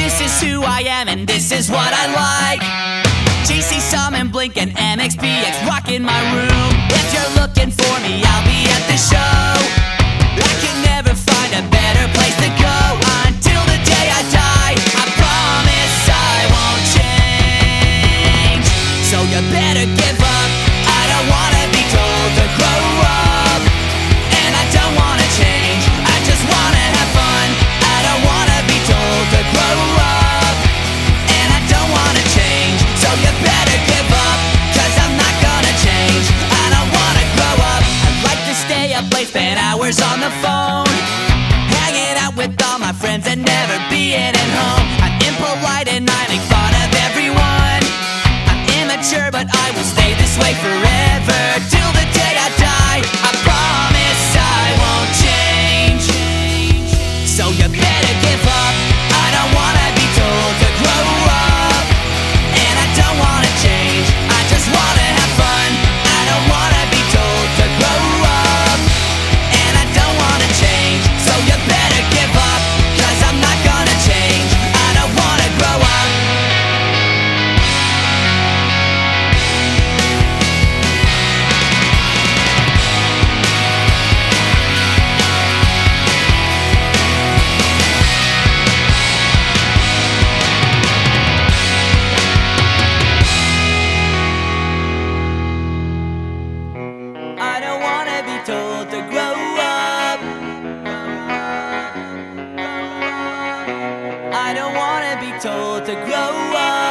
This is who I am and this is what I like. JC Summon, Blink, and MXPX rocking my room. If you're looking for me, I'll be at the show. I can never find a better place to go until the day I die. I promise I won't change. So you better give up. I don't wanna be told to grow up, and I don't wanna change. I just wanna have fun. I don't wanna be told to grow up, and I don't wanna change. So you better give up, 'cause I'm not gonna change. I don't wanna grow up. I like to stay up late, spend hours on the phone, hanging out with all my friends and never being at home. I'm impolite and I make fun of everyone. I'm immature, but I will stay this way forever till the day I die. I promise I won't change. So you better give up. I don't wanna be told to grow up, and I don't wanna change. I just wanna have fun. I don't wanna be told to grow up, and I don't wanna change. So you better give up, 'cause I'm not gonna change. I don't wanna grow up. I don't wanna be told to grow up. I don't wanna be told to grow up.